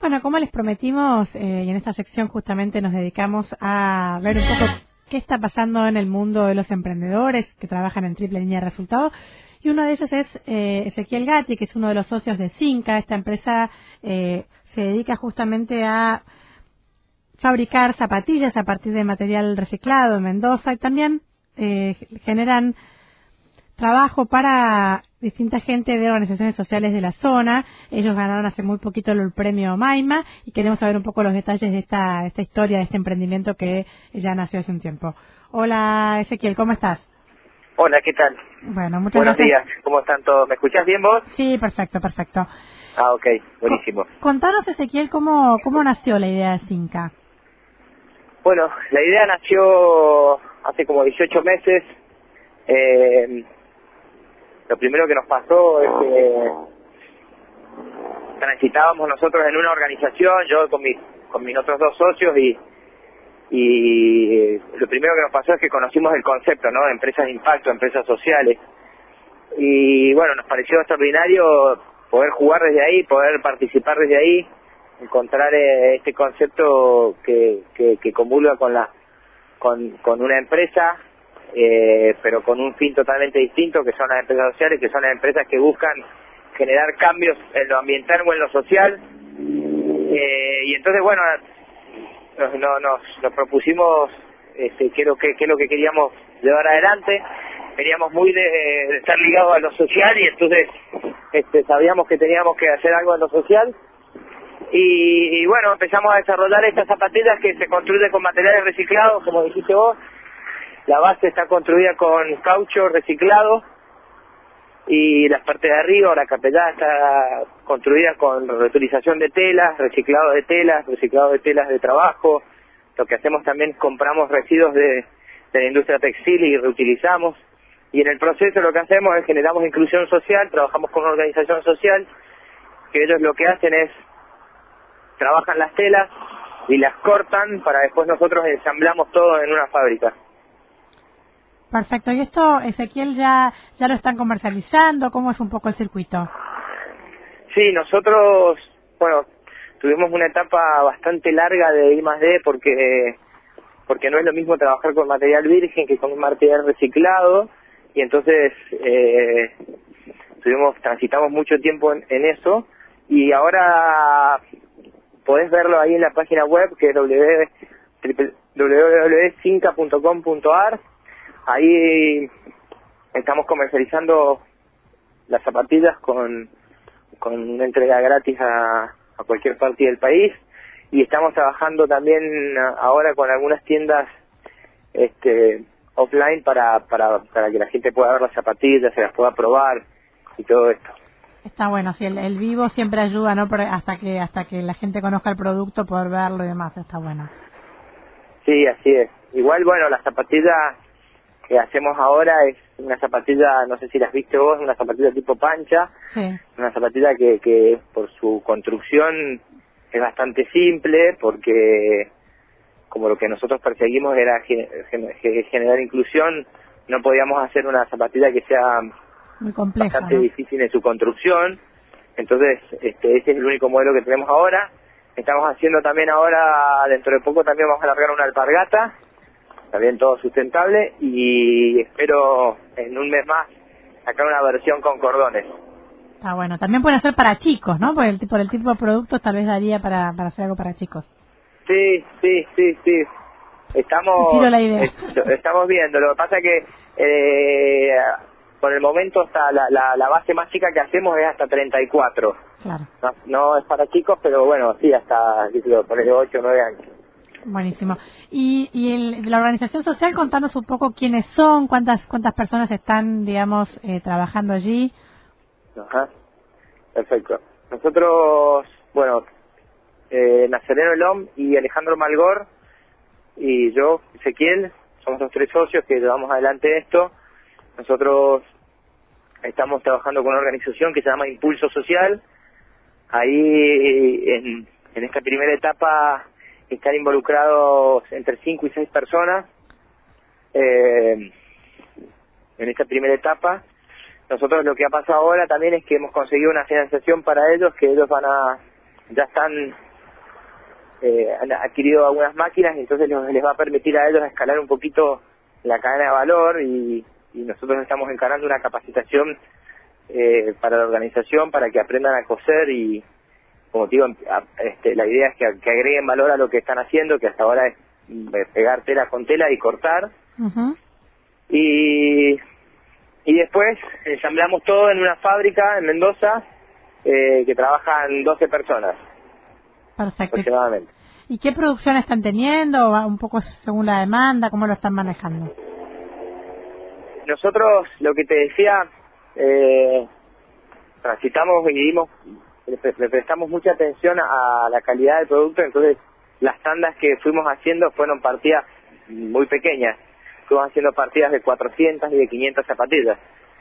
Bueno, como les prometimos, y en esta sección justamente nos dedicamos a ver un poco qué está pasando en el mundo de los emprendedores que trabajan en triple línea de resultados. Y uno de ellos es Ezequiel Gatti, que es uno de los socios de Cinca. Esta empresa se dedica justamente a fabricar zapatillas a partir de material reciclado en Mendoza y también generan trabajo para distinta gente de organizaciones sociales de la zona. Ellos ganaron hace muy poquito el premio Maima y queremos saber un poco los detalles de esta historia, de este emprendimiento que ya nació hace un tiempo. Hola Ezequiel, ¿cómo estás? Hola, ¿qué tal? Bueno, muchas Buenos gracias. días, ¿cómo están todos? ¿Me escuchás bien vos? Sí, perfecto. Ah, ok, buenísimo. Contanos, Ezequiel, cómo nació la idea de Cinca. Bueno, la idea nació hace como 18 meses. Lo primero que nos pasó es que transitábamos nosotros en una organización, yo con mis otros dos socios, y lo primero que nos pasó es que conocimos el concepto, ¿no? De empresas de impacto, empresas sociales. Y bueno, nos pareció extraordinario poder jugar desde ahí, poder participar desde ahí, encontrar este concepto que comulga con una empresa, pero con un fin totalmente distinto, que son las empresas sociales, que son las empresas que buscan generar cambios en lo ambiental o en lo social. Y entonces, bueno, nos propusimos qué es lo que queríamos llevar adelante. Veníamos muy de estar ligados a lo social, y entonces sabíamos que teníamos que hacer algo en lo social. Y bueno, empezamos a desarrollar estas zapatillas que se construyen con materiales reciclados, como dijiste vos. La base está construida con caucho reciclado, y las partes de arriba, la capellada, está construida con reutilización de telas, reciclado de telas de trabajo. Lo que hacemos también, compramos residuos de la industria textil y reutilizamos. Y en el proceso lo que hacemos es generamos inclusión social, trabajamos con una organización social, que ellos lo que hacen es trabajan las telas y las cortan para después nosotros ensamblamos todo en una fábrica. Perfecto. ¿Y esto, Ezequiel, ya lo están comercializando? ¿Cómo es un poco el circuito? Sí, nosotros, bueno, tuvimos una etapa bastante larga de I+D porque no es lo mismo trabajar con material virgen que con material reciclado, y entonces transitamos mucho tiempo en eso, y ahora podés verlo ahí en la página web, que es www.cinca.com.ar. Ahí estamos comercializando las zapatillas con una entrega gratis a cualquier parte del país, y estamos trabajando también ahora con algunas tiendas offline para que la gente pueda ver las zapatillas, se las pueda probar y todo esto. Está bueno, sí, el vivo siempre ayuda, ¿no? Hasta que la gente conozca el producto, poder verlo y demás, está bueno. Sí, así es. Igual, bueno, la zapatilla que hacemos ahora es una zapatilla, no sé si las viste vos, una zapatilla tipo pancha. Sí. Una zapatilla que por su construcción es bastante simple, porque como lo que nosotros perseguimos era generar inclusión, no podíamos hacer una zapatilla que sea muy compleja, bastante ¿no? difícil en su construcción. Entonces ese es el único modelo que tenemos ahora. Estamos haciendo también ahora, dentro de poco también vamos a largar una alpargata, también todo sustentable, y espero en un mes más sacar una versión con cordones. Está bueno. También puede ser para chicos, ¿no? Por el tipo de productos tal vez daría para hacer algo para chicos. Sí. Tiro la idea. Estamos viendo. Lo que pasa es que por el momento hasta la base más chica que hacemos es hasta 34. Claro. No es para chicos, pero bueno, sí, hasta ponerle 8 o 9 años. Buenísimo. Y la organización social, contanos un poco quiénes son, cuántas personas están, digamos, trabajando allí. Ajá, perfecto. Nosotros, bueno, Nazareno Elom y Alejandro Malgor y yo, Ezequiel, somos los tres socios que llevamos adelante esto. Nosotros estamos trabajando con una organización que se llama Impulso Social. Ahí en esta primera etapa están involucrados entre 5 y 6 personas. En esta primera etapa nosotros lo que ha pasado ahora también es que hemos conseguido una financiación para ellos, que ellos ya están han adquirido algunas máquinas y entonces les va a permitir a ellos escalar un poquito la cadena de valor y nosotros estamos encarando una capacitación para la organización para que aprendan a coser y, como te digo, la idea es que agreguen valor a lo que están haciendo, que hasta ahora es pegar tela con tela y cortar. Uh-huh. Y después ensamblamos todo en una fábrica en Mendoza que trabajan 12 personas. Perfecto. Aproximadamente. ¿Y qué producción están teniendo? Un poco según la demanda, ¿cómo lo están manejando? Nosotros, lo que te decía, transitamos y le prestamos mucha atención a la calidad del producto, entonces las tandas que fuimos haciendo fueron partidas muy pequeñas. Fuimos haciendo partidas de 400 y de 500 zapatillas.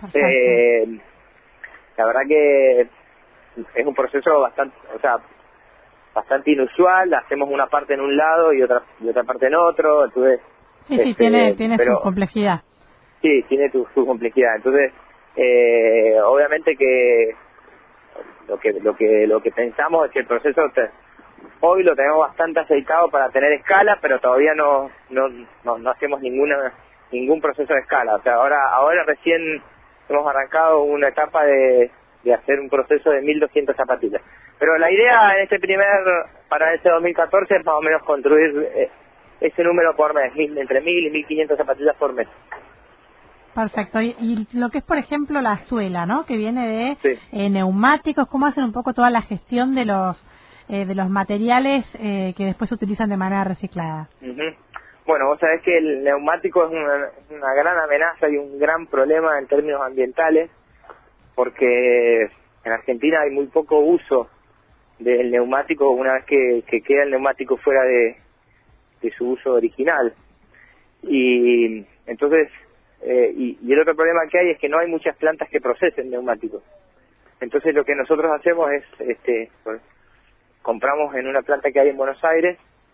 La verdad que es un proceso bastante inusual. Hacemos una parte en un lado y otra parte en otro, entonces sí, tiene su complejidad. Sí, tiene su complejidad. Entonces, obviamente que lo que pensamos es que el proceso hoy lo tenemos bastante aceitado para tener escala, pero todavía no hacemos ningún proceso de escala. O sea, ahora recién hemos arrancado una etapa de hacer un proceso de 1.200 zapatillas. Pero la idea para este 2014 es más o menos construir ese número por mes, entre 1.000 y 1.500 zapatillas por mes. Perfecto. Y lo que es, por ejemplo, la suela, ¿no? Que viene de neumáticos, ¿cómo hacen un poco toda la gestión de los materiales que después se utilizan de manera reciclada? Uh-huh. Bueno, vos sabés que el neumático es una gran amenaza y un gran problema en términos ambientales, porque en Argentina hay muy poco uso del neumático una vez que queda el neumático fuera de su uso original. Y entonces, y el otro problema que hay es que no hay muchas plantas que procesen neumáticos. Entonces lo que nosotros hacemos es, compramos en una planta que hay en Buenos Aires,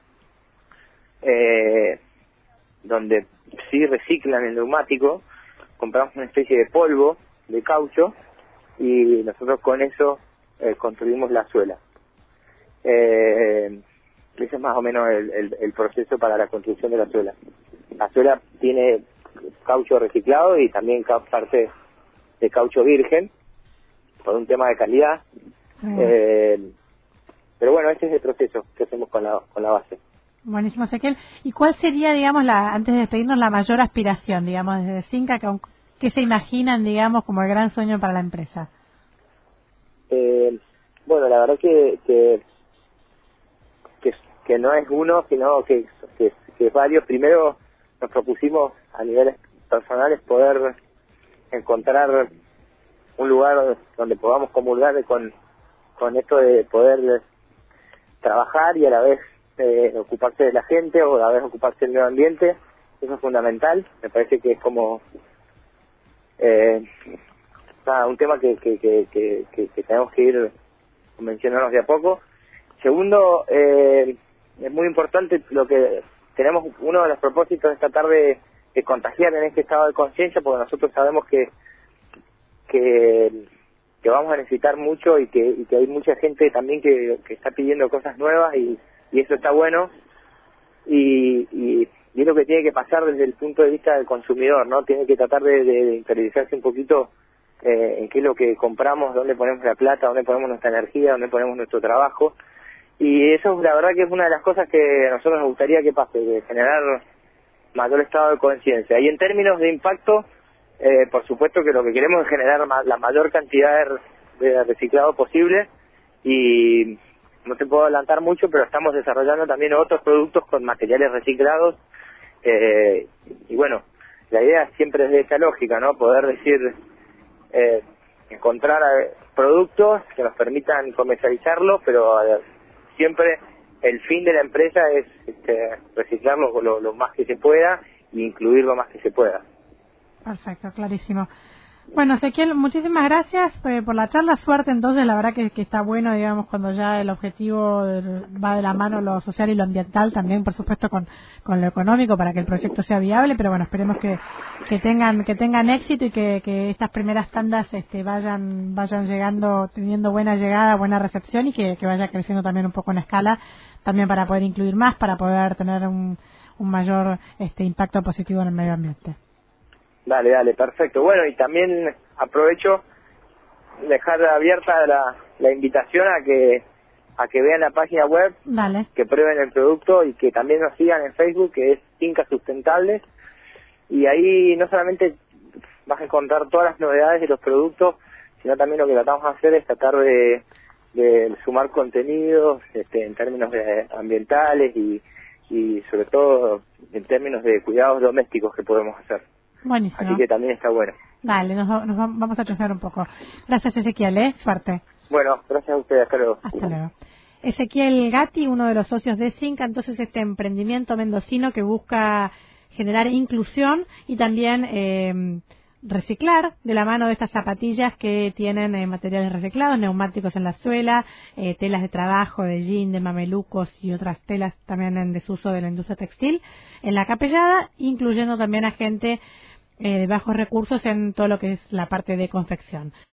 donde sí reciclan el neumático, compramos una especie de polvo de caucho y nosotros con eso construimos la suela. Ese es más o menos el proceso para la construcción de la suela. La suela tiene caucho reciclado y también parte de caucho virgen, por un tema de calidad. Pero bueno, ese es el proceso que hacemos con la base. Buenísimo, Ezequiel. ¿Y cuál sería, digamos, antes de despedirnos, la mayor aspiración, digamos, desde Cinca, que se imaginan, digamos, como el gran sueño para la empresa? Bueno, la verdad que no es uno, sino que es varios. Primero nos propusimos a niveles personales poder encontrar un lugar donde podamos comulgar con esto de poder trabajar y a la vez ocuparse de la gente o a la vez ocuparse del medio ambiente. Eso es fundamental. Me parece que es como un tema que tenemos que ir convencionándonos de a poco. Segundo, es muy importante lo que tenemos, uno de los propósitos de esta tarde, de contagiar en este estado de conciencia, porque nosotros sabemos que vamos a necesitar mucho y que hay mucha gente también que está pidiendo cosas nuevas y eso está bueno y es lo que tiene que pasar desde el punto de vista del consumidor, ¿no? Tiene que tratar de interiorizarse un poquito en qué es lo que compramos, dónde ponemos la plata, dónde ponemos nuestra energía, dónde ponemos nuestro trabajo. Y eso la verdad que es una de las cosas que a nosotros nos gustaría que pase, de generar mayor estado de conciencia. Y en términos de impacto, por supuesto que lo que queremos es generar la mayor cantidad de reciclado posible y no te puedo adelantar mucho, pero estamos desarrollando también otros productos con materiales reciclados y bueno, la idea siempre es de esa lógica, ¿no? Poder decir, encontrar productos que nos permitan comercializarlos, pero siempre el fin de la empresa es reciclarlo lo más que se pueda e incluir lo más que se pueda. Perfecto, clarísimo. Bueno, Ezequiel, muchísimas gracias por la charla. Suerte, entonces, la verdad que está bueno, digamos, cuando ya el objetivo va de la mano lo social y lo ambiental, también, por supuesto, con lo económico para que el proyecto sea viable, pero bueno, esperemos que tengan éxito y que estas primeras tandas vayan llegando, teniendo buena llegada, buena recepción y que vaya creciendo también un poco en escala, también para poder incluir más, para poder tener un mayor impacto positivo en el medio ambiente. Dale, perfecto. Bueno, y también aprovecho dejar abierta la invitación a que vean la página web, Dale. que prueben el producto y que también nos sigan en Facebook, que es Fincas Sustentables, y ahí no solamente vas a encontrar todas las novedades de los productos, sino también lo que tratamos de hacer es tratar de sumar contenidos en términos ambientales y sobre todo en términos de cuidados domésticos que podemos hacer. Buenísimo. Así que también está bueno. Dale, vamos a chusmear un poco. Gracias, Ezequiel, suerte. Bueno, gracias a ustedes, hasta luego. Hasta luego. Ezequiel Gatti, uno de los socios de Cinca, entonces este emprendimiento mendocino que busca generar inclusión y también reciclar de la mano de estas zapatillas que tienen materiales reciclados, neumáticos en la suela, telas de trabajo, de jean, de mamelucos y otras telas también en desuso de la industria textil en la capellada, incluyendo también a gente de bajos recursos en todo lo que es la parte de confección.